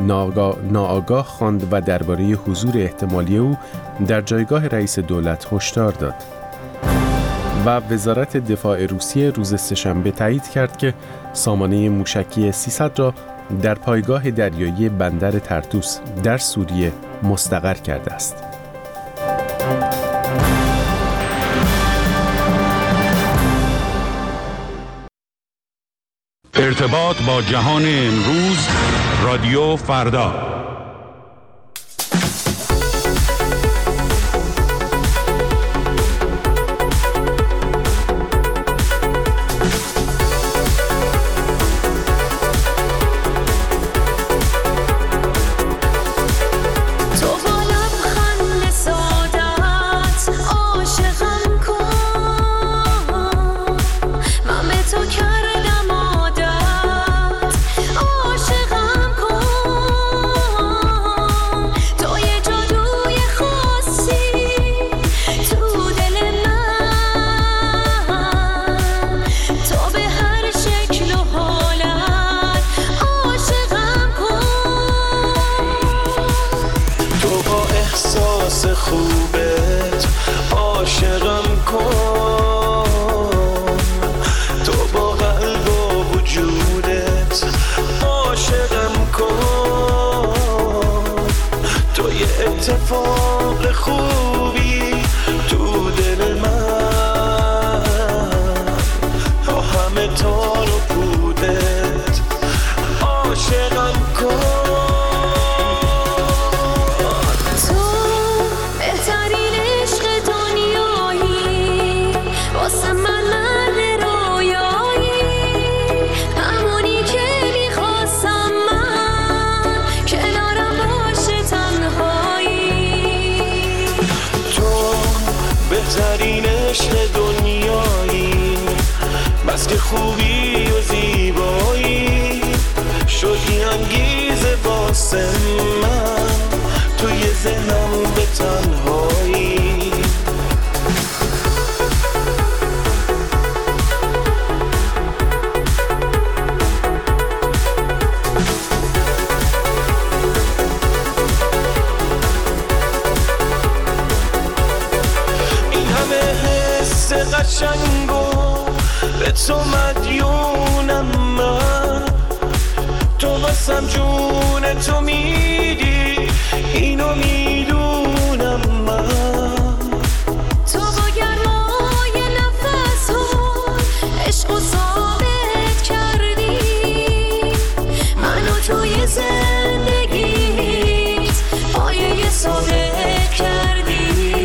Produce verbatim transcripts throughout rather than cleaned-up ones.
ناآگاه, ناآگاه خواند و درباره حضور احتمالی او در جایگاه رئیس دولت هشدار داد. و وزارت دفاع روسیه روز سه‌شنبه تایید کرد که سامانه موشکی سیصد را در پایگاه دریایی بندر طرطوس در سوریه مستقر کرده است. ارتباط با جهان امروز، رادیو فردا. اتفاق خوبی تو دل من، با همه تار و پودت عاشقم کن. تو بهترین عشق دنیایی، واسه من مرد رویایی، همونی که میخواستم من کنارم باشه تنهایی. بهترین عشق دنیایی، بس که خوبی و زیبایی، شدی انگیزه واسه من توی ذهنم به تنهایی. قشنگو به تو مدیونم من، تو واسم جون تو میدی، اینو میدونم من. تو با گرمای نفس ها عشق و ثابت کردی، منو توی زندگیت پایه ثابت کردی.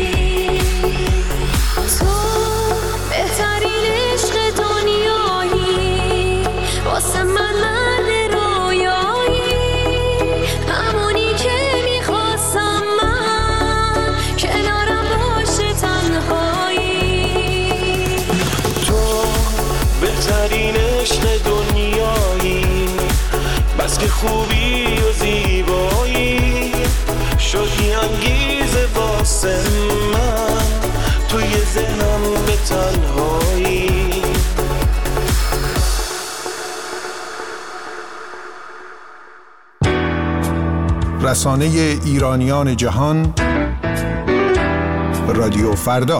واسه من مرد رویایی، همونی که میخواستم من کنارم باشه تنهایی. تو بهترین عشق دنیایی، بس که خوبی و زیبایی، شدی انگیزه واسه من توی ذهنم به تنهایی. رسانه ایرانیان جهان، رادیو فردا.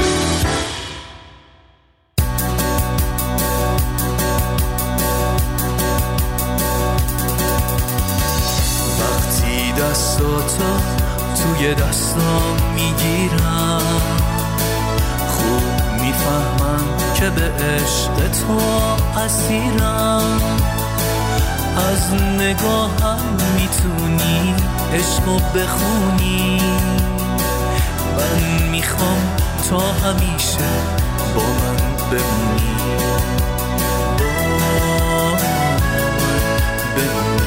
وقتی دستاتو توی دستام میگیرم، خوب میفهمم که به عشق تو اسیرم. از نگاهم میتونی عشقو بخونی، من میخوام تا همیشه با من بمونی، با من بمونی.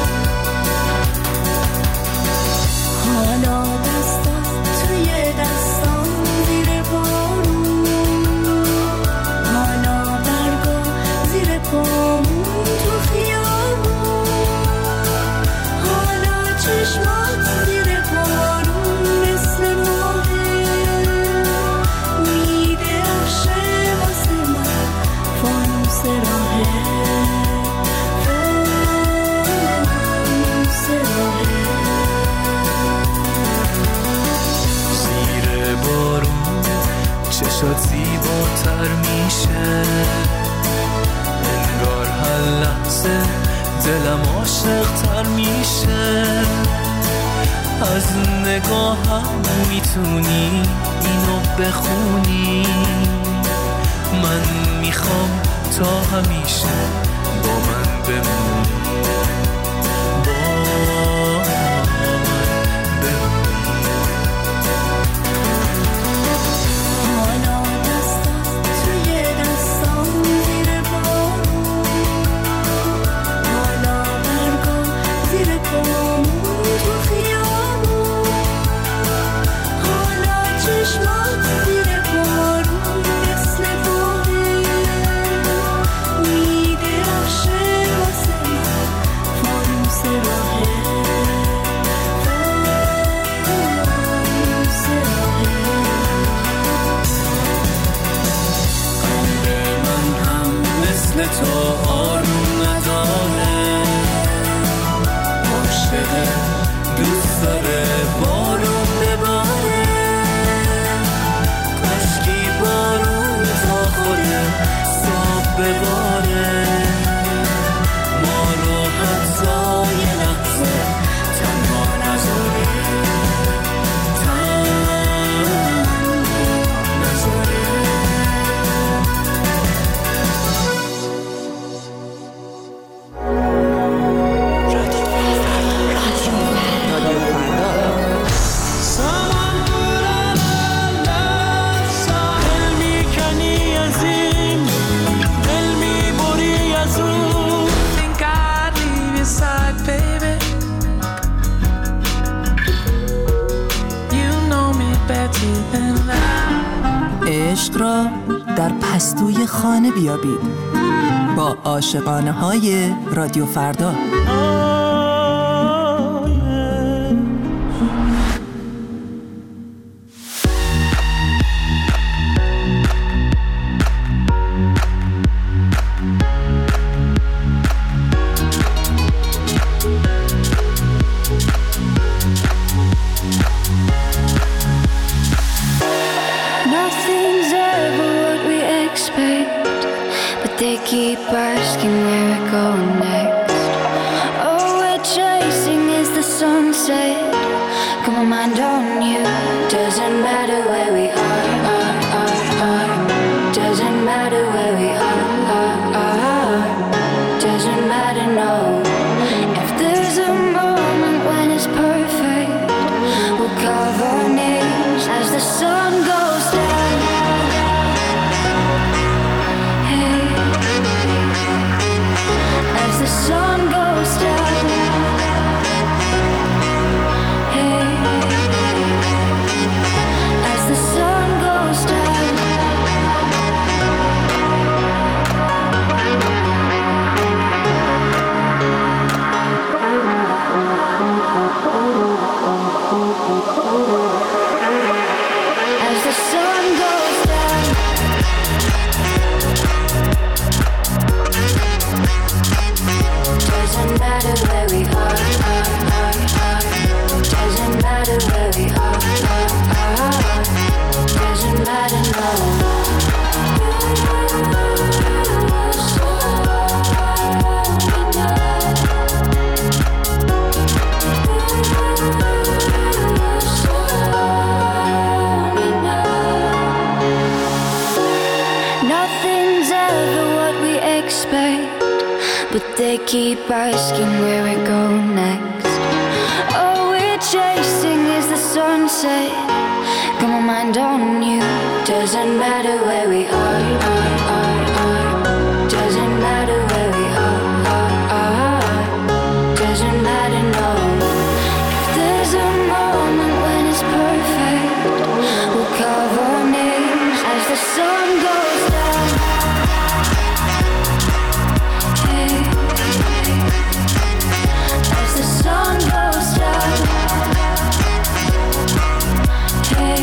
حالا دستات توی دستام زیر بارون، حالا برگا زیر پامون تو خیابون، حالا چشمات زیر بارون مثل ماهه، میده عرشه واسه من چشات زیباتر میشه، انگار هر لحظه دلم عاشق‌تر میشه. از نگاهم میتونی اینو بخونی، من میخوام تا همیشه با من بمونی، با من بمونی. حالا دستم توی دستام زیر بارون، حالا برگام زیر پامون تو خیابون، حالا چشمات زیر بارون مثل باره میدرخشه واسه من فانوس راهه، فانوس راهه. قلب من هم مثل تو آروم نداره، عاشقه دوست داره بارون بباره، کاشکی بارون تا خوده صاحب بباره، ما رو حتی یه لحظه تنها نذاره، تنها نذاره. ساحل میکنی از این دل میبری از اون. Think I'd leave your side, baby. You know me better than that. عشق را در پستوی خانه بیابید با عاشقانه های رادیو فردا. Nothing's ever what we expect, but they keep asking where we're going next. All we're chasing is the sunset. Got my mind on you. Doesn't matter where we are, are, are, are. Doesn't matter where we are, are, are. Doesn't matter, no. If there's a moment when it's perfect, we'll carve our names as the sun goes down. Hey, as the sun goes down. Hey, as the sun goes down. As the sun goes down. Doesn't matter where we are, are, are, are. Doesn't matter where we are, are, are. Doesn't matter, no. Nothing's ever what we expect, but they keep asking where we're going next. All we're chasing is the sunset. Got my mind on you. Doesn't matter where we are, are, are, are. Doesn't matter where we are, are, are. Doesn't matter, no. If there's a moment when it's perfect, we'll carve our names as the sun goes down. Hey, as the sun goes down. Hey,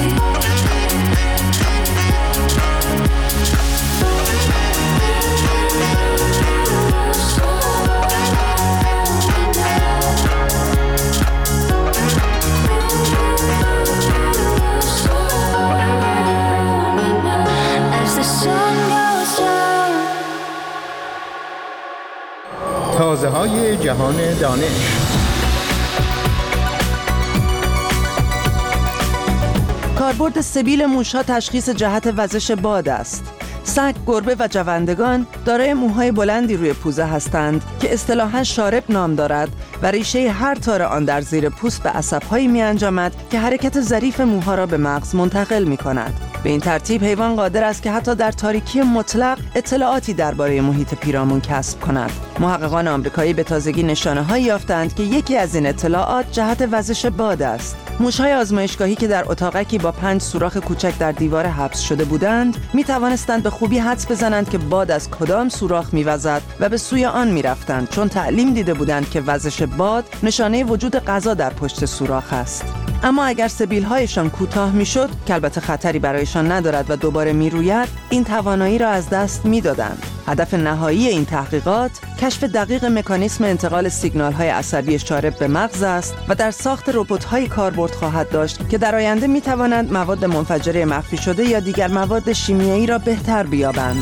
جهان دانش. کاربرد سبیل موش‌ها تشخیص جهت وزش باد است. سگ، گربه و جوندگان دارای موهای بلندی روی پوزه هستند که اصطلاحاً شارب نام دارد و ریشه هر تار آن در زیر پوست به عصب‌هایی می‌انجامد که حرکت ظریف موها را به مغز منتقل می‌کند. به این ترتیب حیوان قادر است که حتی در تاریکی مطلق اطلاعاتی درباره محیط پیرامون کسب کند. محققان آمریکایی به تازگی نشانه‌هایی یافتند که یکی از این اطلاعات جهت وزش باد است. موش‌های آزمایشگاهی که در اتاقکی با پنج سوراخ کوچک در دیوار حبس شده بودند، می‌توانستند به خوبی حدس بزنند که باد از کدام سوراخ می‌وزد و به سوی آن می‌رفتند، چون تعلیم دیده بودند که وزش باد نشانه وجود غذا در پشت سوراخ است. اما اگر سبیل‌هایشان کوتاه می‌شد، که البته خطری برایشان ندارد و دوباره می‌روید، این توانایی را از دست می‌دادند. هدف نهایی این تحقیقات کشف دقیق مکانیسم انتقال سیگنال‌های عصبی شارب به مغز است و در ساخت ربات‌های کاربرد خواهد داشت که در آینده می‌توانند مواد منفجره مخفی شده یا دیگر مواد شیمیایی را بهتر بیابند.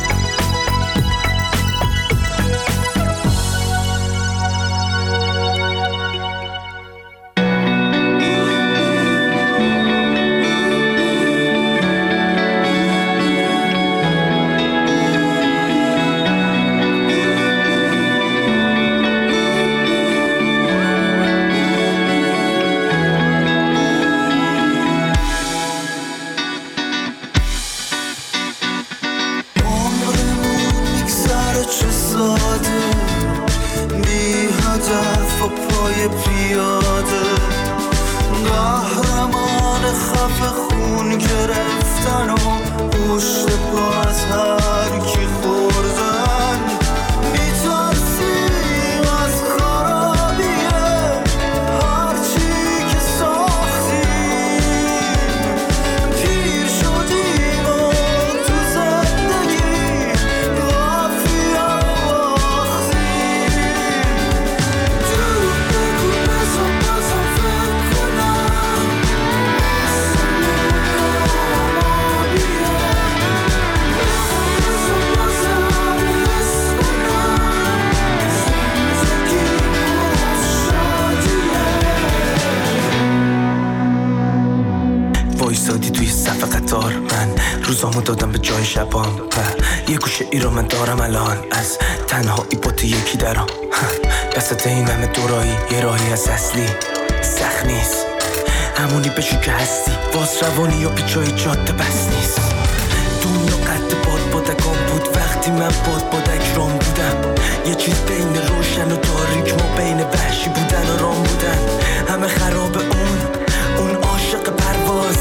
روزامو دادم به جای شبام، یه گوشه ای رو من دارم الان، از تنهایی با تو یکی درام، دستت این همه دورایی، یه راهی از اصلی سخت نیست، همونی بشو که هستی، باز روانی و پیچای جاده بس نیست. دنیا قد باد بادکان بود وقتی من باد بادک رام بودم، یه چیز بین روشن و تاریک، ما بین وحشی بودن و رام بودن، همه خراب اون اون عاشق پرواز،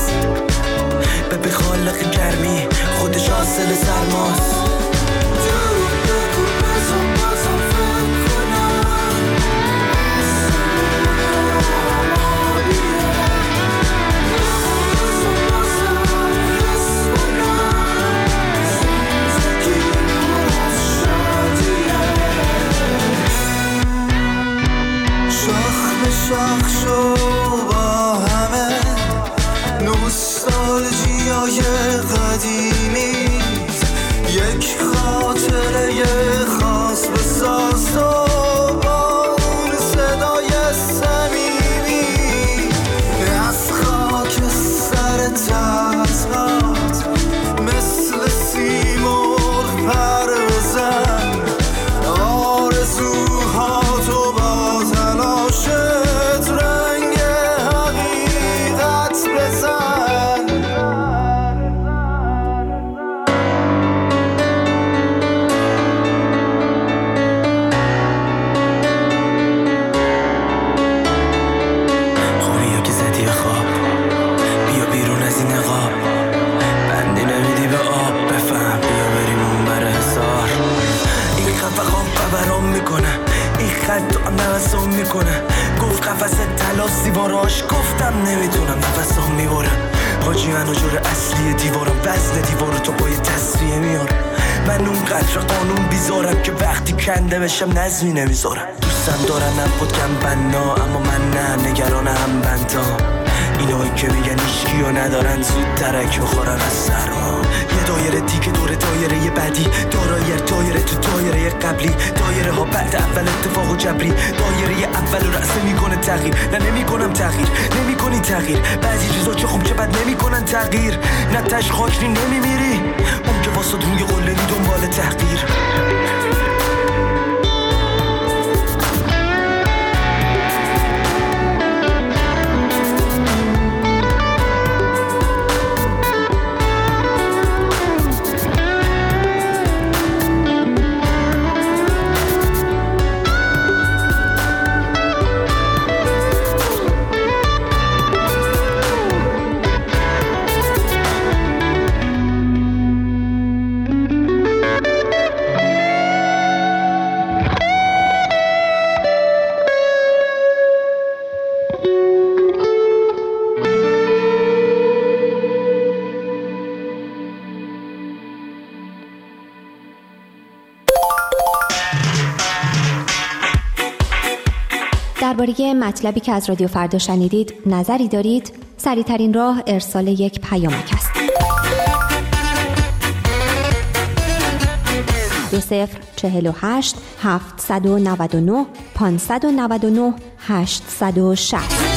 به خالق گرمی خودش حاصل سرماست. شاخ به شاخ شو با همه نوستالژیای قدیمی، یک خاطره خاص بساز و با اون صدای صمیمی، از خاک سر تسقات مثل سیمرغ پر بزن، آرزوها تو با تلاشت رنگ حقیقت بزن. خوبی که زدی خواب، بیا بیرون از این نقاب، بندی نمیدی به آب، بفهم بیا بریم اون بر حسار. این خفقام قبرام میکنه، این خط تو نفسام میکنه، گفت قفص تلاس دیواراش، گفتم نمیتونم نفسام میبرم، حاجی منو جور اصلی دیوارم، وزن دیوارو تو با یه تصفیه میارم، من اون قدر قانون بیزارم که وقتی کنده بشم نظمی نمیذارم. دوستم دارن نبود کم بنا، اما من نه، نگران هم بندام، اینایی که میگن ایشکی و نه ندارن زود درک بخورن از سرما. یه دایره دیگه دور دایره بعدی، دایره دایره تو دایره قبلی، دایره ها بعد اول اتفاق و جبری، دایره اول رو رأس نمیکنه تغییر. نه نمیکنم تغییر، نمیکنی تغییر، بعضی چیزا چه خوب چه بد نمیکنن تغییر. نه تش خاکری نمیمیری، اون که واسه روی قله می دنبال تحقیر. درباره مطلبی که از رادیو فردا شنیدید نظری دارید؟ سریع‌ترین راه ارسال یک پیامک است. دو صفر چهل و هشت هفتصد و نود و نه پانصد و نود و نه هشتصد و شصت.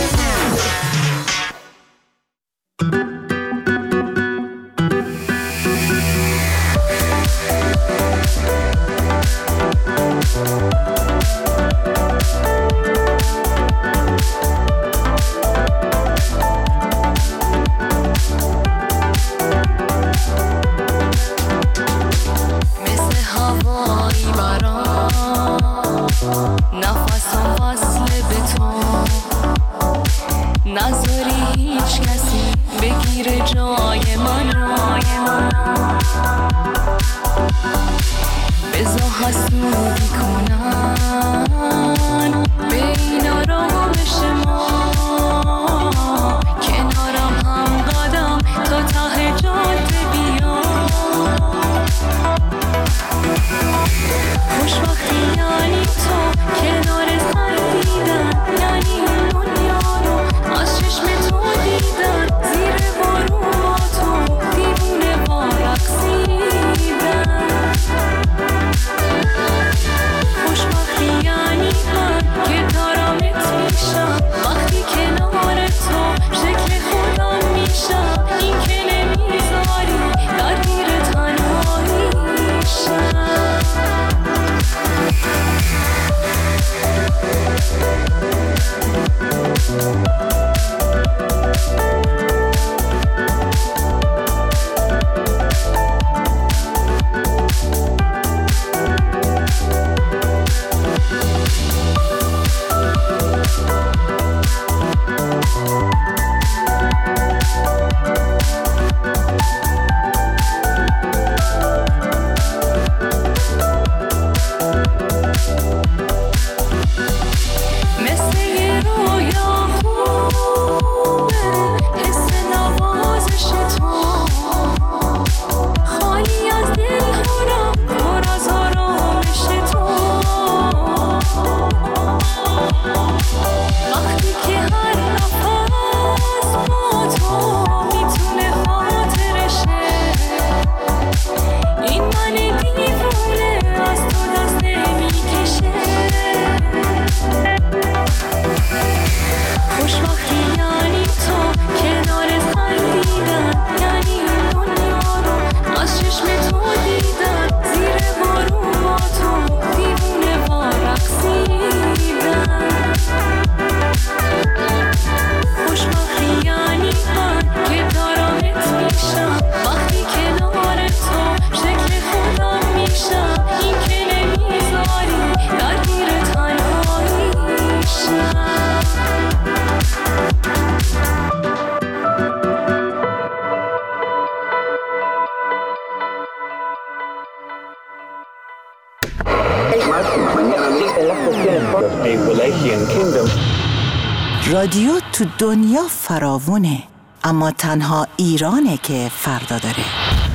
رادیو تو دنیا فراوونه، اما تنها ایرانه که فردا داره.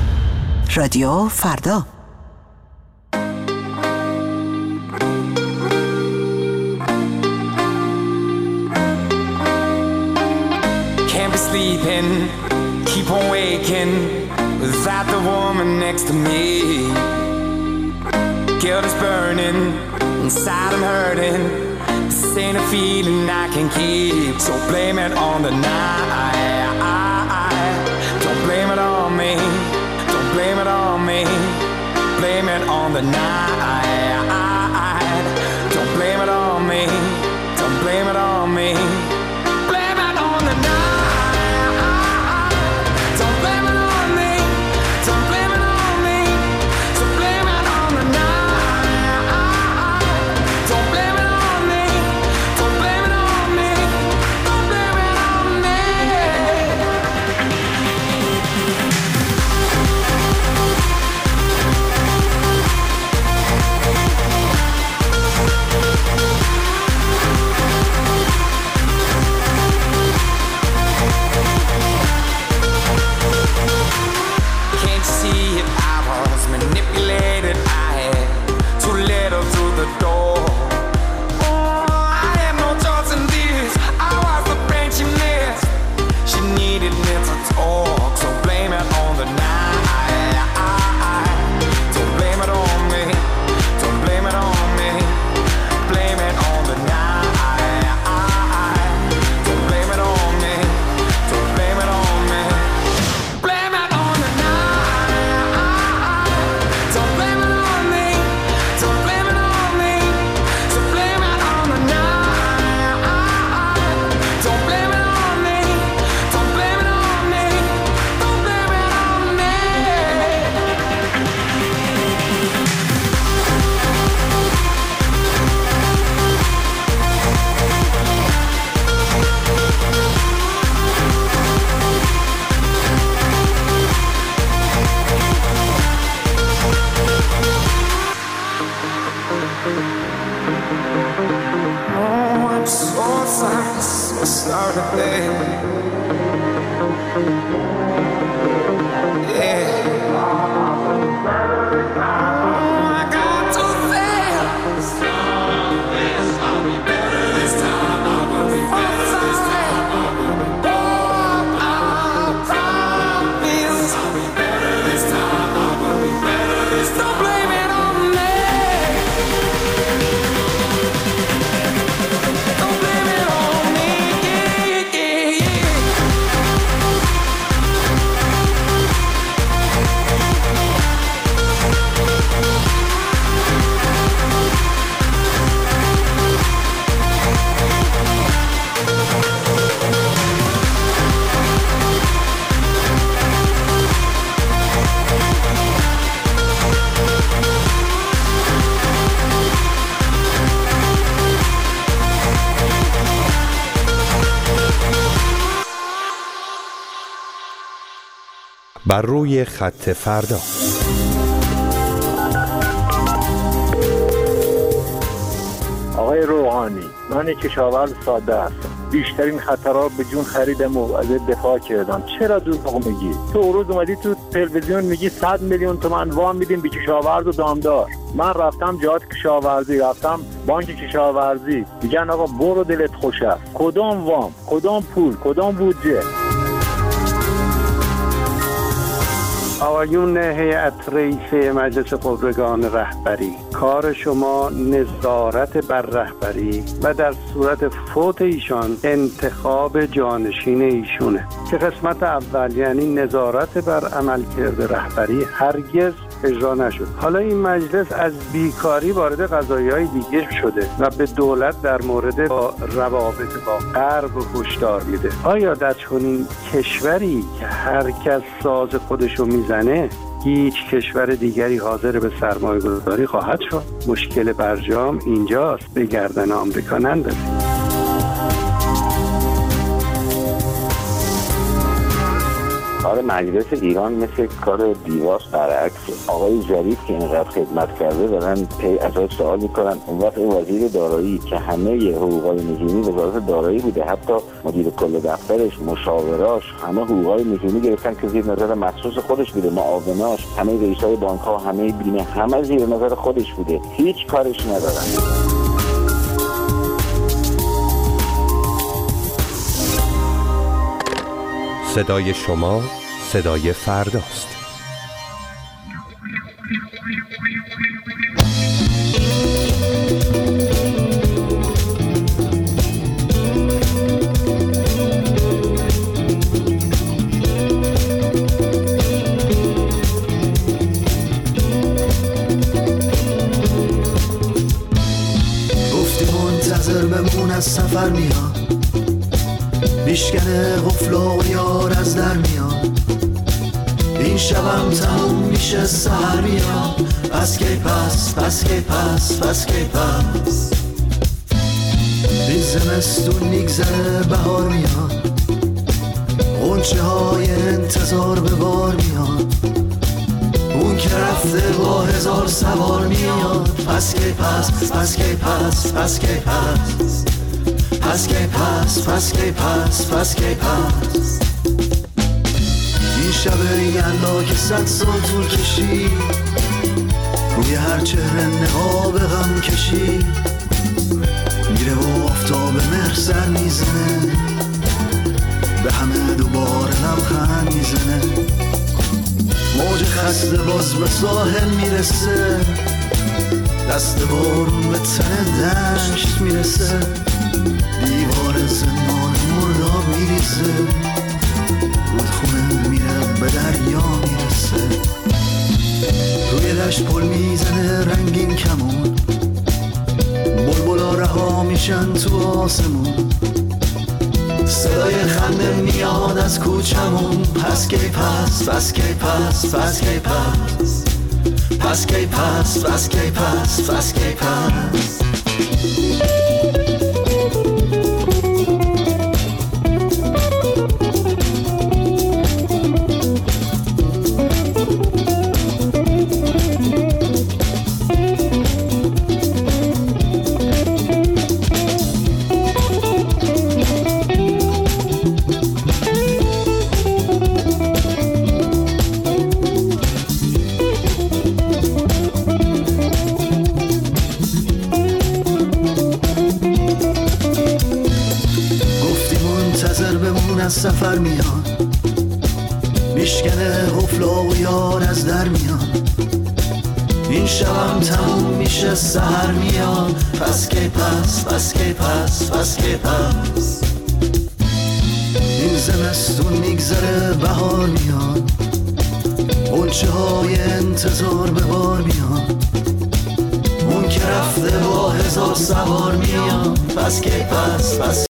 رادیو فردا. sleeping, keep on waking without the woman next to me. Guilt is burning, inside I'm hurting. This ain't a feeling I can keep, so blame it on the night. Don't blame it on me, don't blame it on me. Blame it on the night. Don't blame it on me, don't blame it on me. Blame it on the night. Don't blame it on me, don't blame it on me. So blame it on the night. Don't blame it on me, don't blame it on me. Don't blame it on me. Can't you see it? I was manipulated. I had too little through the door. Oh, I had no choice in this. I was the brain she missed. She needed me to talk, so blame it on the night. Don't blame it on me, don't blame it on me. Blame it on the night. Don't blame it on me, don't blame it on me. Blame it on the night. Don't blame it on me, don't blame it on me. So blame it on the night. Don't blame it on me, don't blame it on me. Don't blame it on me. Oh, I'm so sorry, so sorry, baby. Yeah. Oh, I got to fast. I'll be better this time. I will be better this time. Oh, I promise. I'll be better this time. I will be better this time. Don't blame it on me. Don't blame it on me. Yeah, yeah, yeah. بر روی خط فردا. آقای روحانی، من یک کشاورز ساده هستم. بیشترین خطرها به جون خریدم و از دفاع کردم. چرا دروغ میگی؟ تو اون روز اومدی تو تلویزیون میگی صد میلیون تومان وام میدیم به کشاورز و دامدار. من رفتم جهات کشاورزی، رفتم بانک کشاورزی، میگن آقا برو دلت خوش است. کدام وام، کدام پول، کدام بودجه؟ آقایون هیئت رئیسه مجلس خبرگان رهبری، کار شما نظارت بر رهبری و در صورت فوت ایشان انتخاب جانشین ایشونه که قسمت اول یعنی نظارت بر عملکرد رهبری هرگز اجرا نشد. حالا این مجلس از بیکاری وارد قضایای دیگه شده و به دولت در مورد با روابط با غرب هشدار میده. آیا در چنین کشوری که هر کس ساز خودشو میزنه هیچ کشور دیگری حاضر به سرمایه گذاری خواهد شد؟ مشکل برجام اینجاست، به گردن آمریکا نندازید. کار مجلس ایران مثل کار دیواس برعکس. آقای ظریف که اینقدر خدمت کرده دارن پی ازش سوال میکنن. اون وقت این وزیر دارایی که همه حقوقای نجومی وزارت دارایی بوده، حتی مدیر کل دفترش، مشاوراش، همه حقوقای نجومی گرفتن که زیر نظر مخصوص خودش بوده. معاوناش، همه رئیسای بانک ها، همه بیمه، همه زیر نظر خودش بوده. هیچ کارش ندارن. صدای شما صدای فرداست. از سفر میاد، میشکنه قفلا و یار از در میاد، این شبم تموم میشه سحر میاد، پس کی پس پس کی پس پس کی پس این زمستون میگذره بهار میاد، غنچه های انتظار به بار میاد، اون که رفته با هزار سوار میاد، پس کی پس پس کی پس پس کی پس پس کی پس پس کی پس پس کی پس این شب یلا که صد سال طول کشید، روی هر چهره نقاب غم کشید، میره و آفتاب مهر سر میزنه، به همه دوباره لبخند میزنه، موج خسته باز به ساحل میرسه، دست بارون به تن دشت میرسه، دیوار زمان مرداب میریزه، رودخونه میره به دریا میرسه، روی دشت پل میزنه رنگین کمون، بلبلا رها میشن تو آسمون، صدای خنده میاد از کوچمون، پس کی پس پس کی پس پس کی پس پس کی پس پس کی پس پس کی پس از سفر میاد، میشکنه قفلا و یار از در میاد، این شبم تموم میشه سحر میاد، پس کی پس پس کی پس پس کی پس این زمستون میگذره بهار میاد، غنچه های انتظار به بار میاد، اون که رفته با هزار سوار میاد، پس کی پس پس